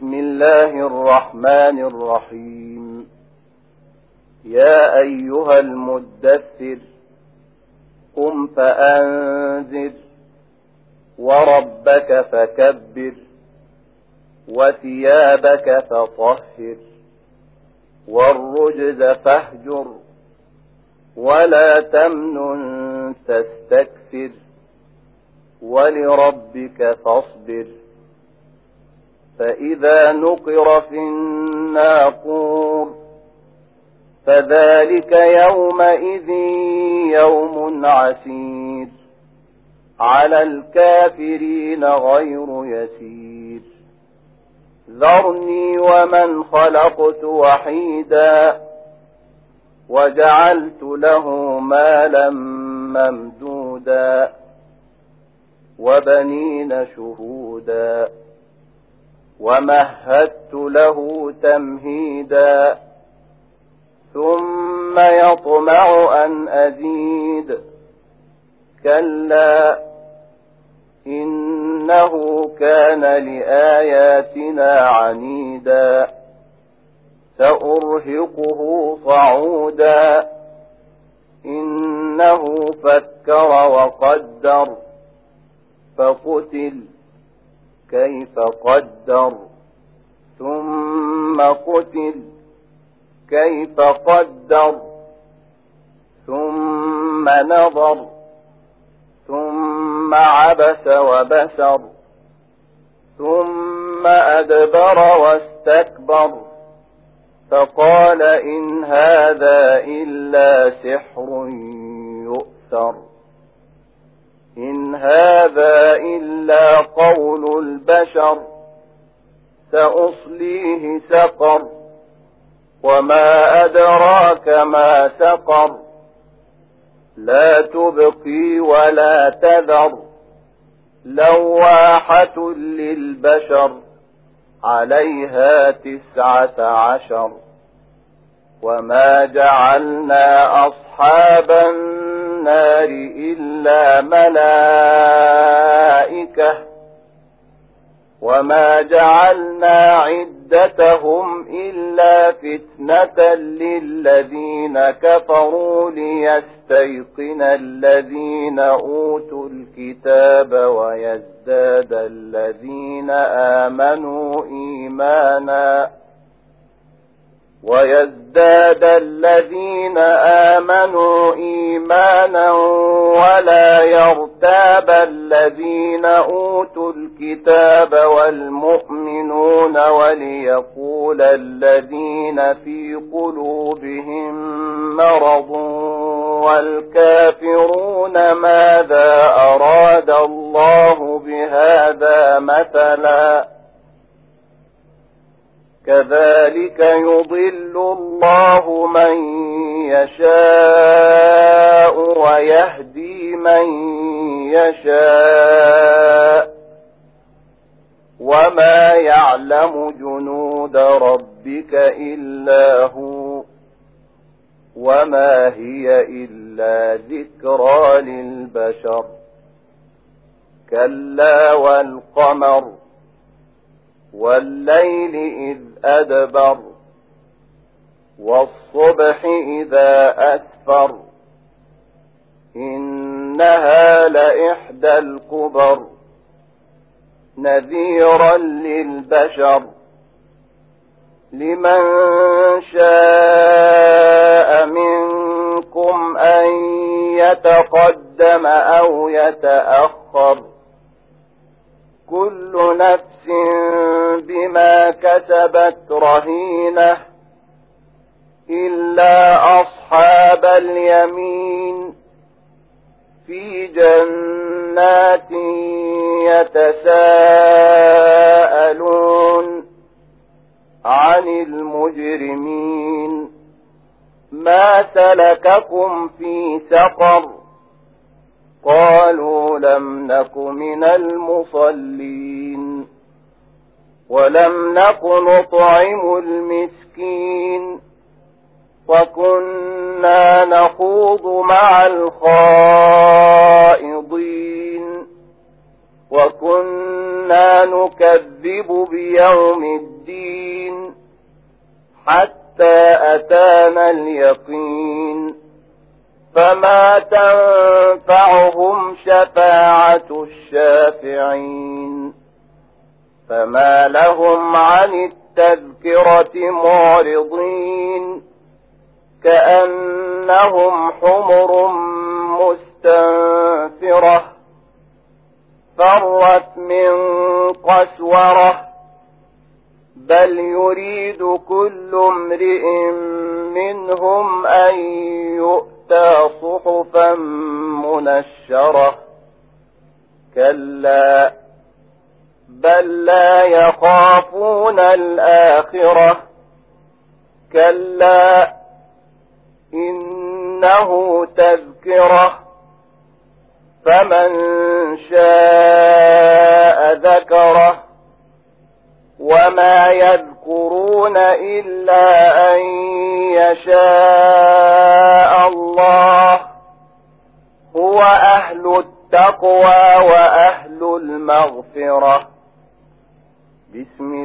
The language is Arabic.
بسم الله الرحمن الرحيم. يا أيها المدثر قم فأنذر وربك فكبر وثيابك فطهر والرجز فاهجر ولا تمنن تستكثر ولربك فاصبر. فإذا نقر في الناقور فذلك يومئذ يوم عسير على الكافرين غير يسير. ذرني ومن خلقت وحيدا وجعلت له مالا ممدودا وبنين شهودا ومهدت له تمهيدا ثم يطمع أن أزيد. كلا إنه كان لآياتنا عنيدا سأرهقه صعودا. إنه فكر وقدر فقتل كيف قدر ثم قتل كيف قدر ثم نظر ثم عبس وبسر ثم أدبر واستكبر فقال إن هذا إلا سحر يؤثر. إن هذا إلا قول البشر سأصليه سقر وما أدراك ما سقر. لا تبقي ولا تذر لواحة للبشر عليها 19. وما جعلنا أصحاب النار إلا ملائكة وما جعلنا عدتهم إلا فتنة للذين كفروا ليستيقن الذين أوتوا الكتاب ويزداد الذين آمنوا إيمانا ولا يرتاب الذين أوتوا الكتاب والمؤمنون وليقول الذين في قلوبهم مرض والكافرون ماذا أراد الله بهذا مثلا. كذلك يضل الله من يشاء ويهدي من يشاء وما يعلم جنود ربك إلا هو وما هي إلا ذكرى للبشر. كلا والقمر والليل إذ أدبر والصبح إذا أسفر إنها لإحدى الكبر نذيرا للبشر. لمن شاء منكم أن يتقدم أو يتأخر كل نفس بما كسبت رهينة إلا أصحاب اليمين في جنات يتساءلون عن المجرمين ما سلككم في سقر قالوا لم نك من المصلين ولم نك نطعم المسكين وكنا نخوض مع الخائضين وكنا نكذب بيوم الدين حتى أتانا اليقين فما تنفعهم شفاعة الشافعين فما لهم عن التذكرة معرضين كأنهم حمر مستنفرة فرت من قسورة بل يريد كل امرئ منهم أن يؤتى صحفا منشرة كلا بل لا يخافون الآخرة كلا إنه تذكرة فمن شاء ذكره وما يذكرون إلا أن يشاء الله هو أهل التقوى وأهل المغفرة. بسم